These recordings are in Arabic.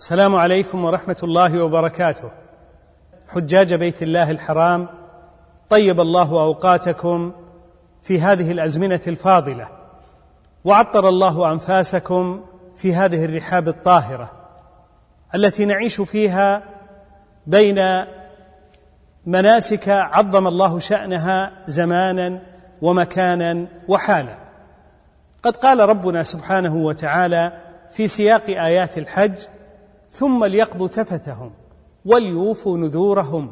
السلام عليكم ورحمة الله وبركاته. حجاج بيت الله الحرام، طيب الله أوقاتكم في هذه الأزمنة الفاضلة، وعطر الله أنفاسكم في هذه الرحاب الطاهرة التي نعيش فيها بين مناسك عظم الله شأنها زمانا ومكانا وحالا. قد قال ربنا سبحانه وتعالى في سياق آيات الحج: ثم ليقضوا تفثهم وليوفوا نذورهم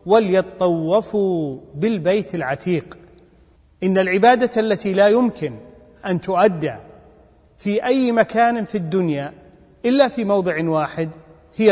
وليطوفوا بالبيت العتيق. إن العبادة التي لا يمكن أن تؤدى في أي مكان في الدنيا إلا في موضع واحد هي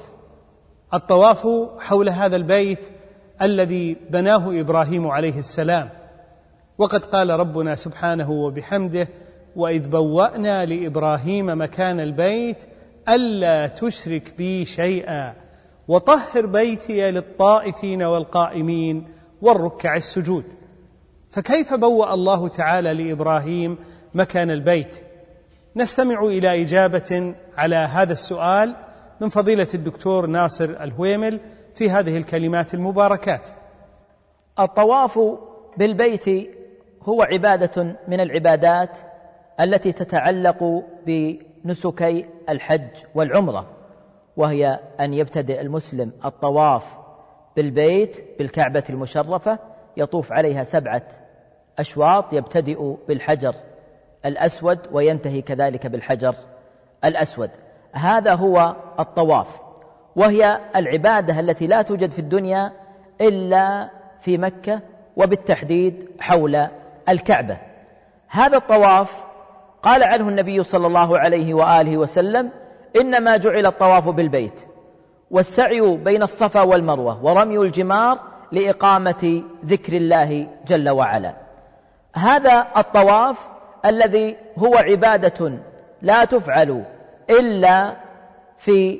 الطواف حول هذا البيت الذي بناه إبراهيم عليه السلام. وقد قال ربنا سبحانه وبحمده: وإذ بوأنا لإبراهيم مكان البيت ألا تشرك بي شيئا وطهر بيتي للطائفين والقائمين والركع السجود. فكيف بوأ الله تعالى لإبراهيم مكان البيت؟ نستمع إلى إجابة على هذا السؤال من فضيلة الدكتور ناصر الهويمل في هذه الكلمات المباركات. الطواف بالبيت هو عبادة من العبادات التي تتعلق بنسكي الحج والعمرة، وهي أن يبتدئ المسلم الطواف بالبيت بالكعبة المشرفة، يطوف عليها 7 أشواط، يبتدئ بالحجر الأسود وينتهي كذلك بالحجر الأسود. هذا هو الطواف، وهي العبادة التي لا توجد في الدنيا إلا في مكة، وبالتحديد حول الكعبة. هذا الطواف قال عنه النبي صلى الله عليه وآله وسلم: إنما جعل الطواف بالبيت والسعي بين الصفا والمروة ورمي الجمار لإقامة ذكر الله جل وعلا. هذا الطواف الذي هو عبادة لا تفعل إلا في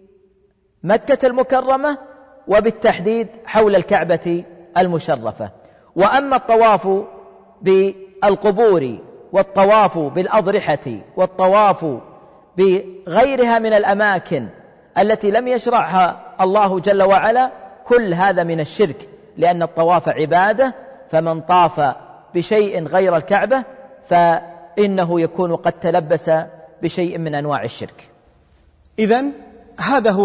مكة المكرمة، وبالتحديد حول الكعبة المشرفة. وأما الطواف بالقبور والطواف بالأضرحة والطواف بغيرها من الأماكن التي لم يشرعها الله جل وعلا، كل هذا من الشرك، لأن الطواف عبادة، فمن طاف بشيء غير الكعبة فإنه يكون قد تلبس بشيء من أنواع الشرك. إذن هذا هو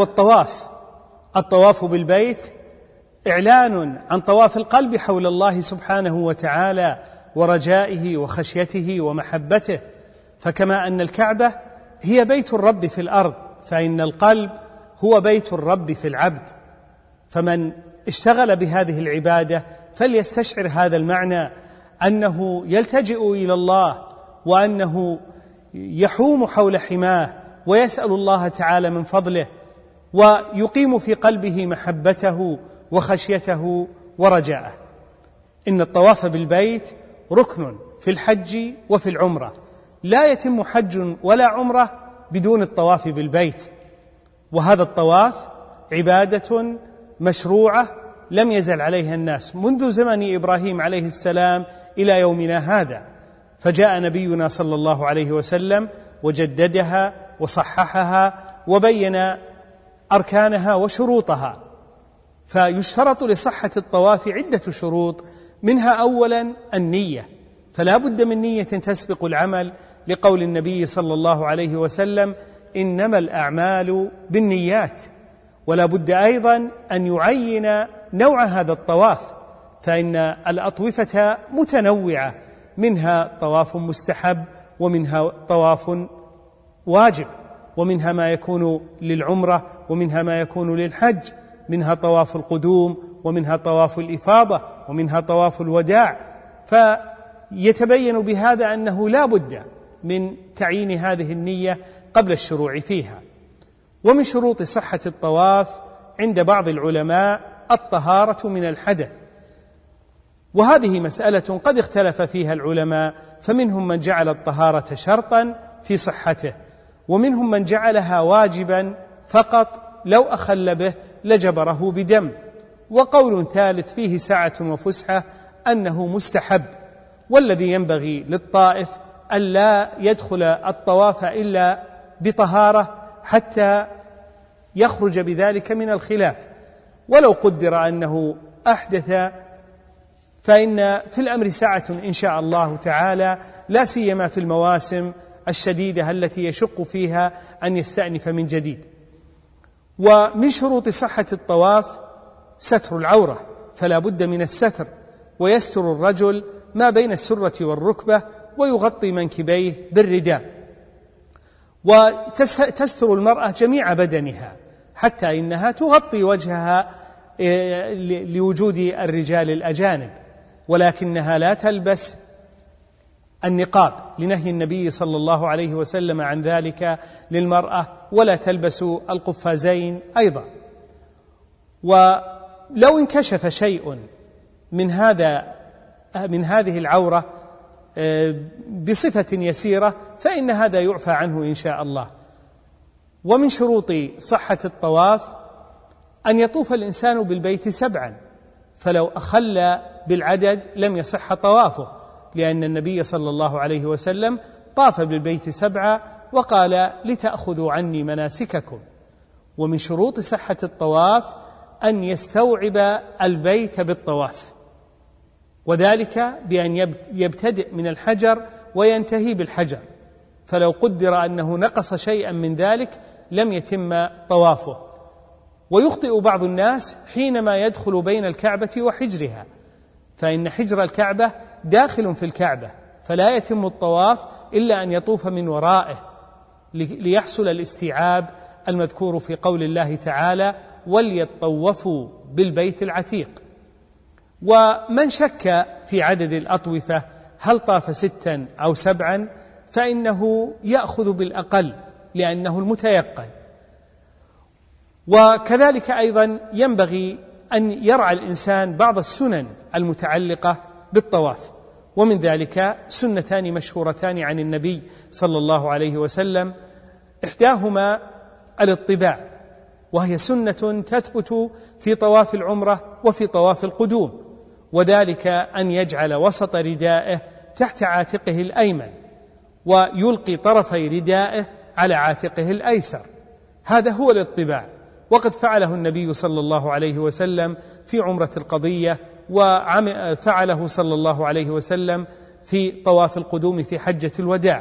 الطواف بالبيت، إعلان عن طواف القلب حول الله سبحانه وتعالى ورجائه وخشيته ومحبته. فكما أن الكعبة هي بيت الرب في الأرض، فإن القلب هو بيت الرب في العبد. فمن اشتغل بهذه العبادة فليستشعر هذا المعنى، أنه يلتجئ إلى الله، وأنه يحوم حول حماه ويسأل الله تعالى من فضله، ويقيم في قلبه محبته وخشيته ورجاءه. إن الطواف بالبيت ركن في الحج وفي العمرة، لا يتم حج ولا عمرة بدون الطواف بالبيت. وهذا الطواف عبادة مشروعة لم يزل عليها الناس منذ زمن إبراهيم عليه السلام إلى يومنا هذا، فجاء نبينا صلى الله عليه وسلم وجددها وصححها وبين أركانها وشروطها. فيشترط لصحة الطواف عدة شروط، منها أولا النية، فلا بد من نية تسبق العمل، لقول النبي صلى الله عليه وسلم: إنما الأعمال بالنيات. ولا بد أيضا أن يعين نوع هذا الطواف، فإن الأطوفة متنوعة، منها طواف مستحب، ومنها طواف واجب، ومنها ما يكون للعمرة، ومنها ما يكون للحج، منها طواف القدوم، ومنها طواف الإفاضة، ومنها طواف الوداع. فيتبين بهذا أنه لا بد من تعيين هذه النية قبل الشروع فيها. ومن شروط صحة الطواف عند بعض العلماء الطهارة من الحدث، وهذه مسألة قد اختلف فيها العلماء، فمنهم من جعل الطهارة شرطا في صحته، ومنهم من جعلها واجبا فقط، لو أخل به لجبره بدم. وقول ثالث فيه سعة وفسحة أنه مستحب، والذي ينبغي للطائف ألا يدخل الطواف إلا بطهارة حتى يخرج بذلك من الخلاف. ولو قدر أنه أحدث فإن في الأمر سعة إن شاء الله تعالى، لا سيما في المواسم الشديدة التي يشق فيها أن يستأنف من جديد. ومن شروط صحة الطواف ستر العورة، فلا بد من الستر، ويستر الرجل ما بين السرة والركبة ويغطي منكبيه بالرداء، وتستر المرأة جميع بدنها حتى إنها تغطي وجهها لوجود الرجال الأجانب، ولكنها لا تلبس النقاب لنهي النبي صلى الله عليه وسلم عن ذلك للمرأة، ولا تلبس القفازين أيضا. ولو انكشف شيء من هذه العورة بصفة يسيرة فإن هذا يعفى عنه إن شاء الله. ومن شروط صحة الطواف أن يطوف الإنسان بالبيت 7، فلو أخل بالعدد لم يصح طوافه، لأن النبي صلى الله عليه وسلم طاف بالبيت 7 وقال لتأخذوا عني مناسككم. ومن شروط صحة الطواف أن يستوعب البيت بالطواف، وذلك بأن يبتدئ من الحجر وينتهي بالحجر، فلو قدر أنه نقص شيئا من ذلك لم يتم طوافه. ويخطئ بعض الناس حينما يدخل بين الكعبة وحجرها، فإن حجر الكعبة داخل في الكعبة، فلا يتم الطواف إلا أن يطوف من ورائه ليحصل الاستيعاب المذكور في قول الله تعالى وليطوفوا بالبيت العتيق. ومن شك في عدد الأطوفة هل طاف 6 أو 7 فإنه يأخذ بالأقل لأنه المتيقن. وكذلك أيضا ينبغي أن يرعى الإنسان بعض السنن المتعلقة بالطواف، ومن ذلك سنتان مشهورتان عن النبي صلى الله عليه وسلم، إحداهما الاطباع، وهي سنة تثبت في طواف العمرة وفي طواف القدوم، وذلك أن يجعل وسط ردائه تحت عاتقه الأيمن ويلقي طرفي ردائه على عاتقه الأيسر، هذا هو الاطباع. وقد فعله النبي صلى الله عليه وسلم في عمرة القضية، وفعله صلى الله عليه وسلم في طواف القدوم في حجة الوداع.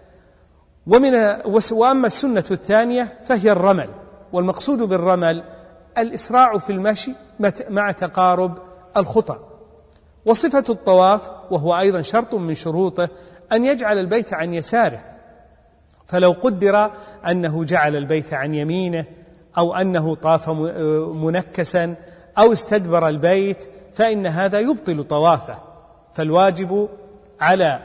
وأما السنة الثانية فهي الرمل، والمقصود بالرمل الإسراع في المشي مع تقارب الخطى. وصفة الطواف وهو أيضا شرط من شروطه أن يجعل البيت عن يساره، فلو قدر أنه جعل البيت عن يمينه أو أنه طاف منكسا أو استدبر البيت فإن هذا يبطل طوافه. فالواجب على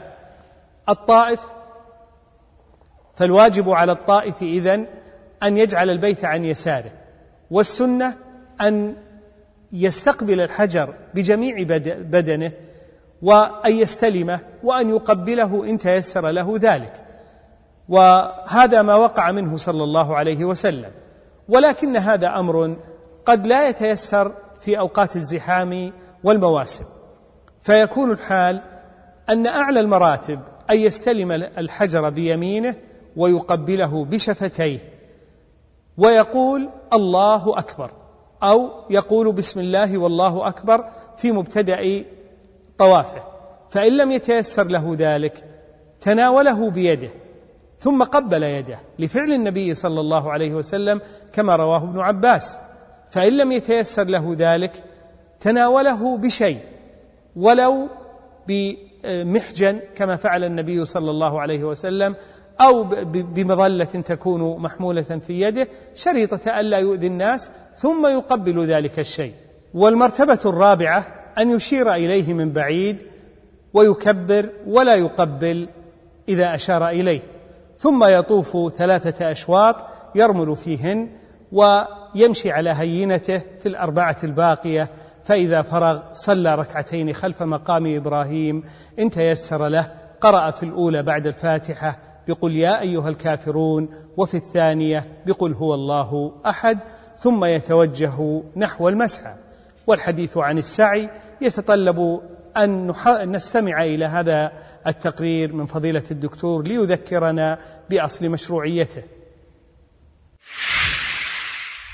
الطائف إذن أن يجعل البيت عن يساره، والسنة أن يستقبل الحجر بجميع بدنه وأن يستلمه وأن يقبله إن تيسر له ذلك، وهذا ما وقع منه صلى الله عليه وسلم. ولكن هذا أمر قد لا يتيسر في أوقات الزحام والمواسم، فيكون الحال أن أعلى المراتب أن يستلم الحجر بيمينه ويقبله بشفتيه ويقول الله أكبر، أو يقول بسم الله والله أكبر في مبتدأ طوافه. فإن لم يتيسر له ذلك تناوله بيده ثم قبل يده لفعل النبي صلى الله عليه وسلم كما رواه ابن عباس. فإن لم يتيسر له ذلك تناوله بشيء ولو بمحجن كما فعل النبي صلى الله عليه وسلم، أو بمظلة تكون محمولة في يده شريطة ألا يؤذي الناس، ثم يقبل ذلك الشيء. والمرتبة الرابعة أن يشير إليه من بعيد ويكبر ولا يقبل إذا أشار إليه، ثم يطوف 3 أشواط يرمل فيهن ويمشي على هينته في 4 الباقية، فإذا فرغ صلى 2 خلف مقام إبراهيم إن تيسر له، قرأ في الأولى بعد الفاتحة بقل يا أيها الكافرون، وفي الثانية بقل هو الله أحد، ثم يتوجه نحو المسعى. والحديث عن السعي يتطلب أن نستمع إلى هذا التقرير من فضيلة الدكتور ليذكرنا بأصل مشروعيته.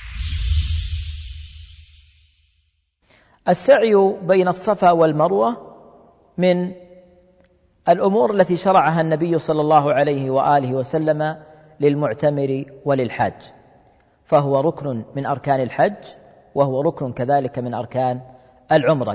السعي بين الصفا والمروة من الأمور التي شرعها النبي صلى الله عليه وآله وسلم للمعتمر وللحاج، فهو ركن من أركان الحج، وهو ركن كذلك من أركان العمرة.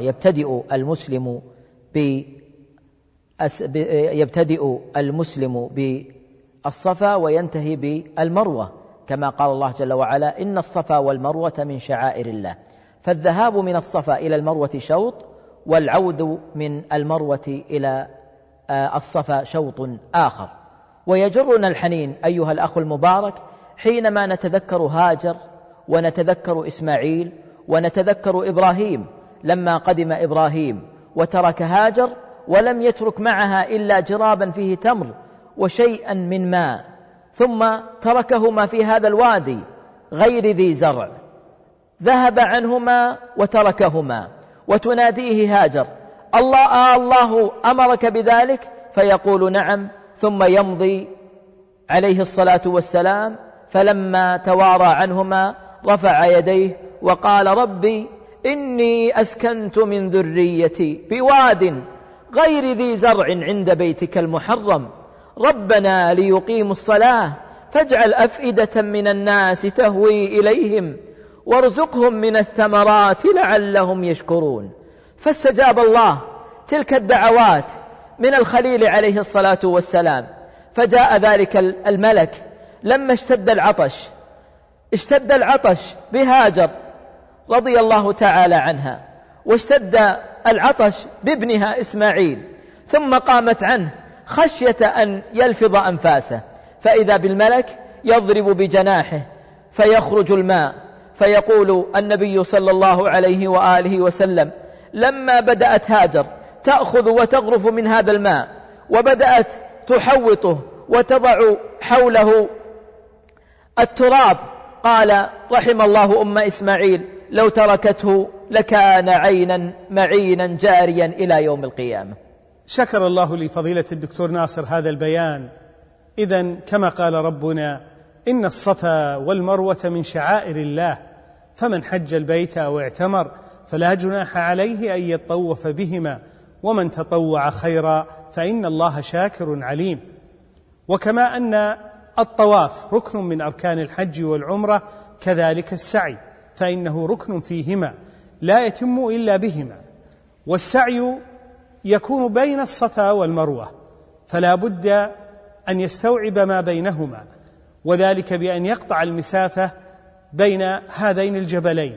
يبتدئ المسلم بالصفا وينتهي بالمروة، كما قال الله جل وعلا: إن الصفا والمروة من شعائر الله. فالذهاب من الصفا إلى المروة شوط، والعود من المروة إلى الصفا شوط آخر. ويجرنا الحنين أيها الأخ المبارك حينما نتذكر هاجر ونتذكر إسماعيل ونتذكر إبراهيم، لما قدم إبراهيم وترك هاجر ولم يترك معها إلا جرابا فيه تمر وشيئا من ماء، ثم تركهما في هذا الوادي غير ذي زرع، ذهب عنهما وتركهما، وتناديه هاجر: الله أمرك بذلك؟ فيقول: نعم. ثم يمضي عليه الصلاة والسلام، فلما توارى عنهما رفع يديه وقال: ربي إني أسكنت من ذريتي بواد غير ذي زرع عند بيتك المحرم، ربنا ليقيموا الصلاة فاجعل أفئدة من الناس تهوي إليهم وارزقهم من الثمرات لعلهم يشكرون. فاستجاب الله تلك الدعوات من الخليل عليه الصلاة والسلام، فجاء ذلك الملك لما اشتد العطش بهاجر رضي الله تعالى عنها، واشتد العطش بابنها إسماعيل، ثم قامت عنه خشية أن يلفظ أنفاسه، فإذا بالملك يضرب بجناحه فيخرج الماء، فيقول النبي صلى الله عليه وآله وسلم: لما بدأت هاجر تأخذ وتغرف من هذا الماء وبدأت تحوطه وتضع حوله التراب، قال: رحم الله أم إسماعيل، لو تركته لكان عينا معينا جاريا إلى يوم القيامة. شكر الله لفضيلة الدكتور ناصر هذا البيان. إذن كما قال ربنا: إن الصفا والمروة من شعائر الله، فمن حج البيت أو اعتمر فلا جناح عليه أن يطوف بهما، ومن تطوع خيرا فإن الله شاكر عليم. وكما أن الطواف ركن من أركان الحج والعمرة، كذلك السعي، فإنه ركن فيهما لا يتم إلا بهما. والسعي يكون بين الصفا والمروة، فلا بد أن يستوعب ما بينهما، وذلك بأن يقطع المسافة بين هذين الجبلين.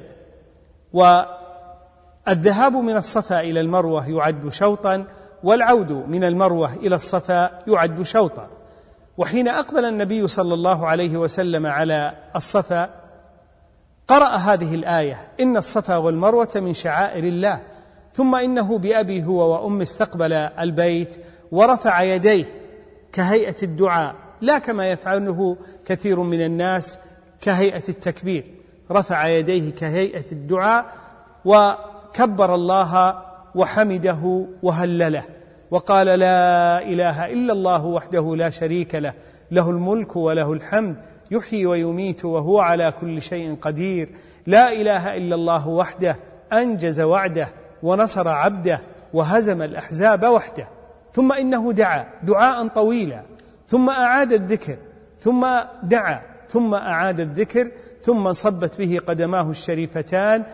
والذهاب من الصفا إلى المروة يعد شوطا، والعود من المروة إلى الصفا يعد شوطا. وحين أقبل النبي صلى الله عليه وسلم على الصفا قرأ هذه الآية: إن الصفا والمروة من شعائر الله، ثم إنه بأبي هو وأمي استقبل البيت ورفع يديه كهيئة الدعاء، لا كما يفعله كثير من الناس كهيئة التكبير، رفع يديه كهيئة الدعاء وكبر الله وحمده وهلله وقال: لا إله إلا الله وحده لا شريك له، له الملك وله الحمد، يحيي ويميت وهو على كل شيء قدير، لا إله إلا الله وحده أنجز وعده ونصر عبده وهزم الأحزاب وحده. ثم إنه دعا دعاء طويلا، ثم أعاد الذكر، ثم دعا، ثم أعاد الذكر، ثم انصبت به قدماه الشريفتان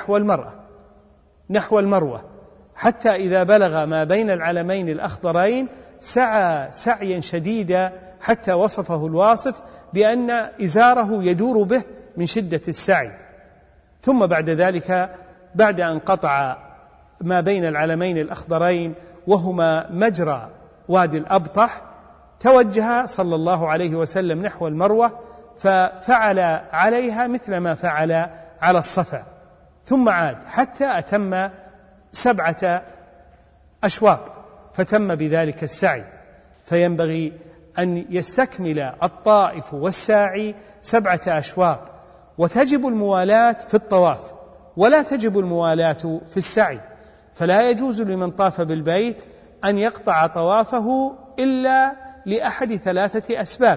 نحو المروة، حتى إذا بلغ ما بين العلمين الأخضرين سعى سعيا شديدا، حتى وصفه الواصف بأن إزاره يدور به من شدة السعي. ثم بعد ذلك، بعد أن قطع ما بين العلمين الأخضرين وهما مجرى وادي الأبطح، توجه صلى الله عليه وسلم نحو المروة، ففعل عليها مثل ما فعل على الصفا، ثم عاد حتى أتم 7 أشواط، فتم بذلك السعي. فينبغي أن يستكمل الطائف والساعي 7 أشواط، وتجب الموالاة في الطواف ولا تجب الموالاة في السعي. فلا يجوز لمن طاف بالبيت أن يقطع طوافه إلا لأحد 3 أسباب: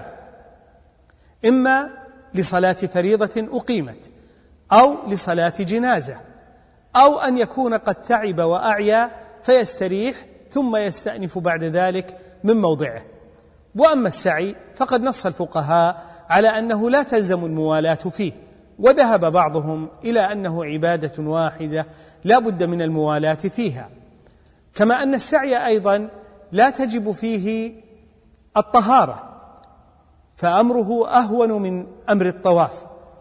إما لصلاة فريضة أقيمت، أو لصلاة جنازة، أو أن يكون قد تعب وأعيا فيستريح ثم يستأنف بعد ذلك من موضعه. وأما السعي فقد نص الفقهاء على أنه لا تلزم الموالاة فيه، وذهب بعضهم إلى أنه عبادة واحدة لا بد من الموالاة فيها، كما أن السعي أيضا لا تجب فيه الطهارة، فأمره أهون من أمر الطواف،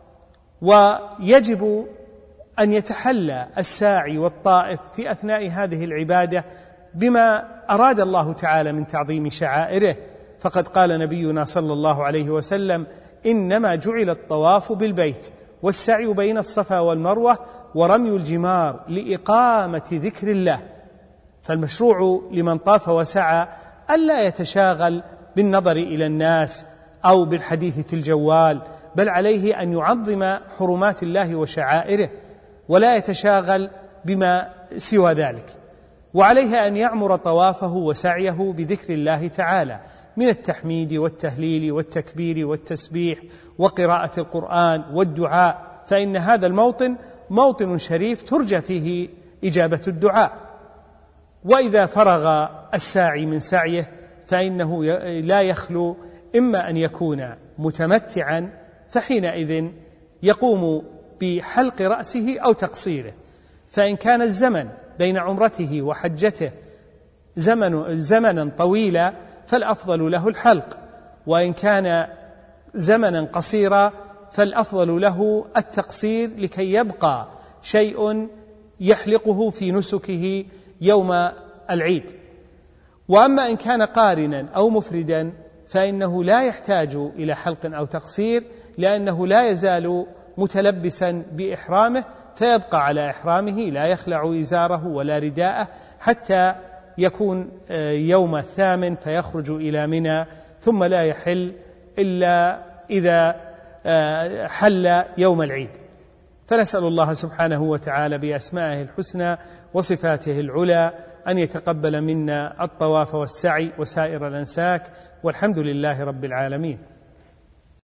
ويجب أن يتحلى الساعي والطائف في أثناء هذه العبادة بما أراد الله تعالى من تعظيم شعائره، فقد قال نبينا صلى الله عليه وسلم: إنما جعل الطواف بالبيت والسعي بين الصفا والمروة ورمي الجمار لإقامة ذكر الله. فالمشروع لمن طاف وسعى ألا يتشاغل بالنظر إلى الناس أو بالحديث في الجوال، بل عليه أن يعظم حرمات الله وشعائره ولا يتشاغل بما سوى ذلك، وعليه أن يعمر طوافه وسعيه بذكر الله تعالى من التحميد والتهليل والتكبير والتسبيح وقراءة القرآن والدعاء، فإن هذا الموطن موطن شريف ترجى فيه إجابة الدعاء. وإذا فرغ الساعي من سعيه فإنه لا يخلو إما أن يكون متمتعا، فحينئذ يقوم بحلق رأسه أو تقصيره، فإن كان الزمن بين عمرته وحجته زمنا طويلا فالأفضل له الحلق، وإن كان زمنا قصيرا فالأفضل له التقصير لكي يبقى شيء يحلقه في نسكه يوم العيد. وأما إن كان قارنا أو مفردا فإنه لا يحتاج إلى حلق أو تقصير، لأنه لا يزال متلبسا بإحرامه، فيبقى على إحرامه لا يخلع إزاره ولا رداءه حتى يكون يوم الثامن فيخرج إلى منى، ثم لا يحل إلا إذا حل يوم العيد. فنسأل الله سبحانه وتعالى بأسمائه الحسنى وصفاته العلى أن يتقبل منا الطواف والسعي وسائر الأنساك، والحمد لله رب العالمين.